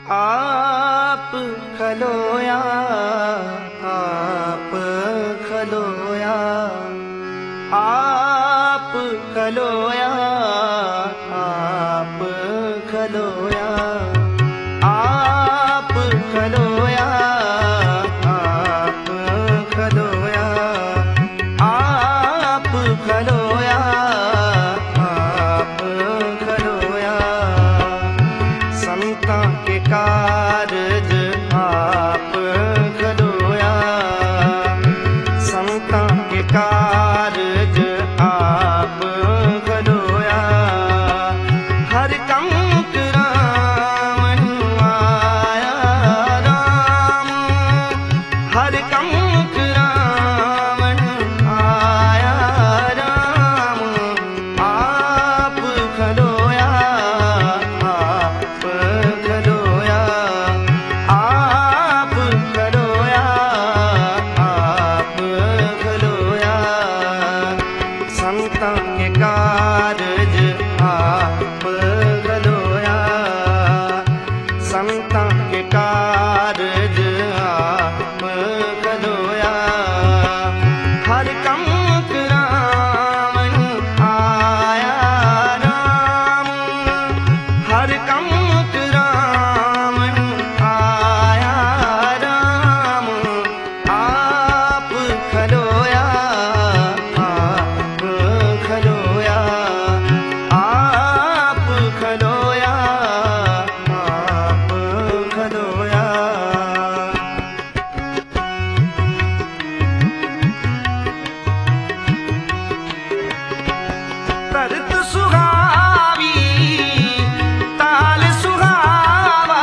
आप खलोया, आप खलोया, आप खलोया, आप खलोया, आप खलोया, आप खलोया, आप खलोया, आप खलोया। संता के कारज आप खलोया, संता के कारज आप खलोया। हर कंक राम आया राम, हर कंक राम आया राम। आप खलोया, आप खलोया, आप खलोया, आप खलोया। संता के कारज आप खलोया, संता के कारज आप खलोया। हर कंक राम आया राम, हर कंक राम आया राम। आप खलोया, आप खलोया, आप खलोया, आप खलोया। तरत सुहावी, ताल सुहावा,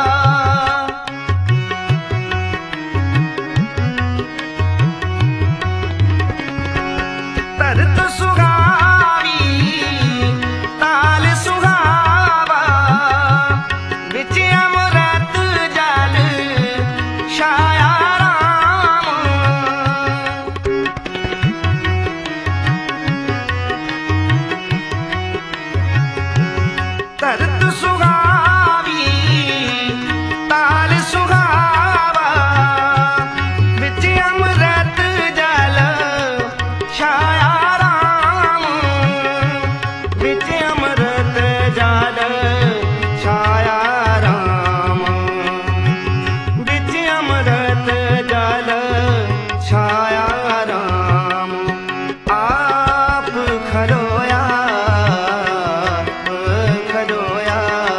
तरत सुहावी, ताल सुहावा। विच अमृत जल छाया राम, तरत सुहावी, ताल सुहावा। विच अमृत जल छाया राम, विच अमृत जल छाया राम, विच अमृत जल छाया राम। आप खलोया, आप खलोया,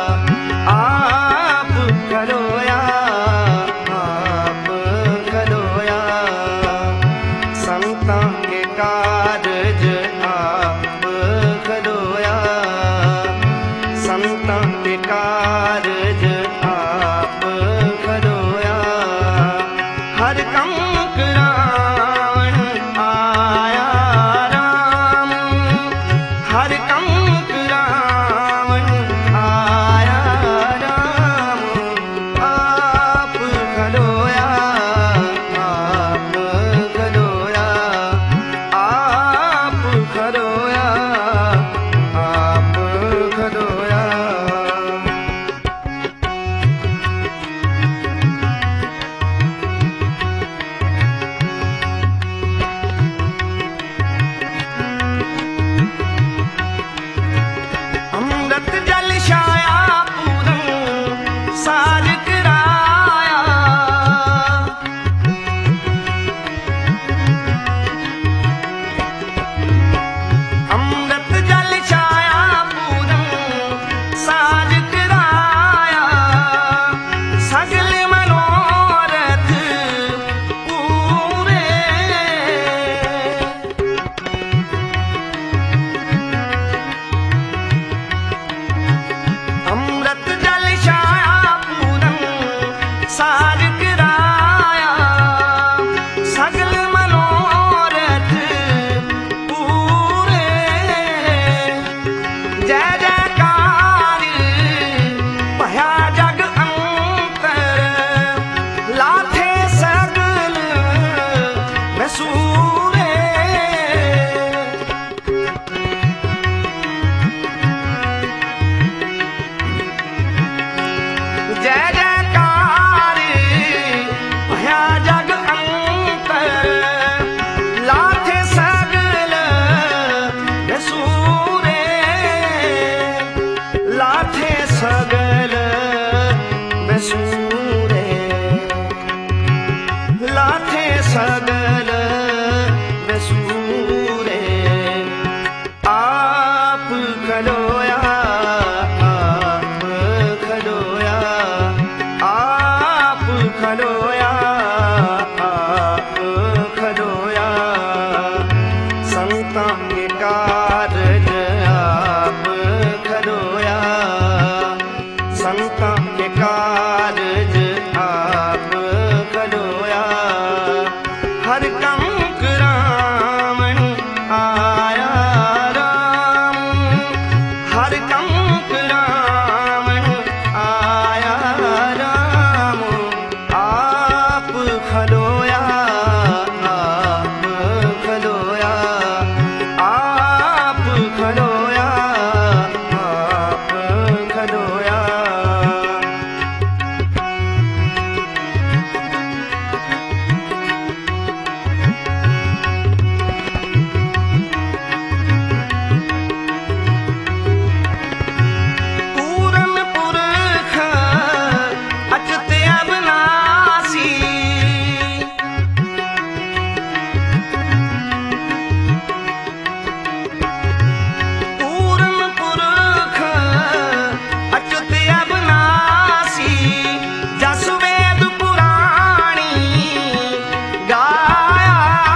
आप खलोया, आप खलोया। संता के कारज आप खलोया, संता के कारज आप खलोया। हर कंक राम आया राम, हर कंक राम आया राम। आप खलोया, आप खलोया, आप खलोया, आप खलोया। सगल बेसूरे, लाथे सगल बेसूरे, आप खलोया, आप खलोया, आप खलोया, आप खलोया, संतां के कारज आप खलोया, संतां के कारज आप खलोया, हर कंक रावण आया राम, हर कंक रावण आया राम, आप खलोया, आप खलोया, आप खलोया, आप खलोया। पूरन पुरख अचत अविनाशी, पूरन पुरख अचत अविनाशी, जस वेद पुराणी गाया,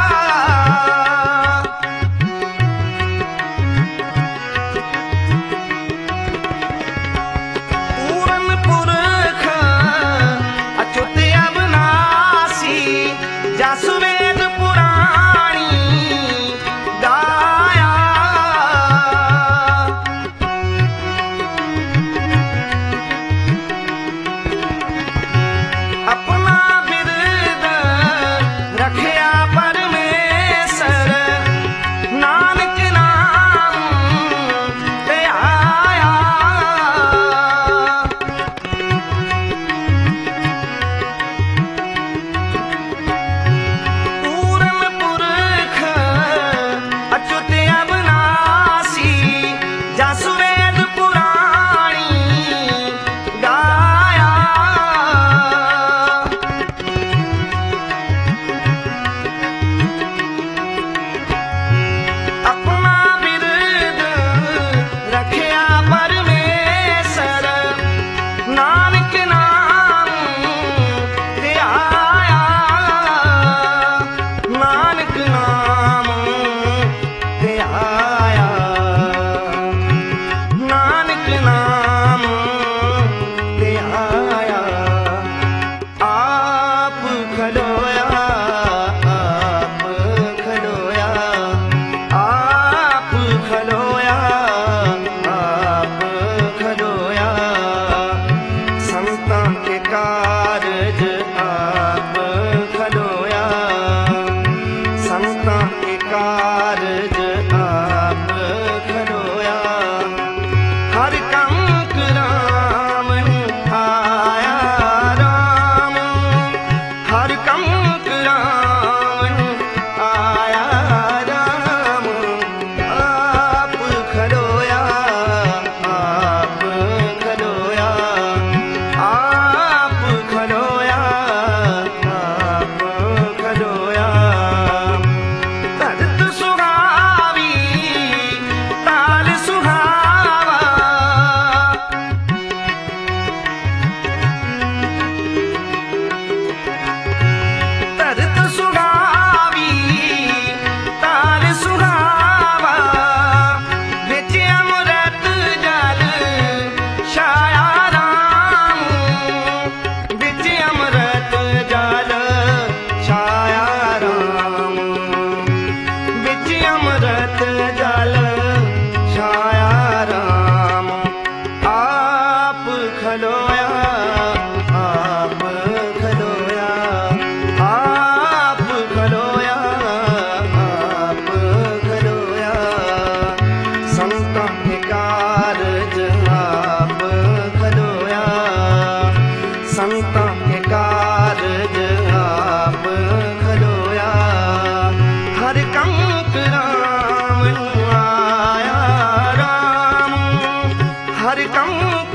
पूरन पुरख अच्युत अविनाशी, जस वेद पुराणी गाया, अपना बिरद रखया परमेसर, नानक नाम ते आया, पूरन पुरख अच्युत अविनाशी, जस वेद पुराणी गाया, अपना बिरद रखया परमेसर, नानक नाम ते आया, नानक नाम ते आया, नानक नाम ते आया, आप खलोया, आप खलोया, आप खलोया, आप खलोया, संतां के कारज आप खलोया, संतां के कारज आप खलोया, हर कंक रावण आया राम, हर कंक रावण आया राम, आप खलोया, आप खलोया, आप खलोया, आप खलोया, धरत सुहावी ताल सुहावा, धरत सुहावी ताल सुहावा, बिच अमृत जल छाया राम, बिच अमृत जल छाया राम, बिच अमृत जल छाया राम, आप खलोया, आप खलोया, आप खलोया, आप खलोया, संतां के कारज आप खलोया, संतां के कारज आप खलोया, हर कंक रावण आया राम, हर कंक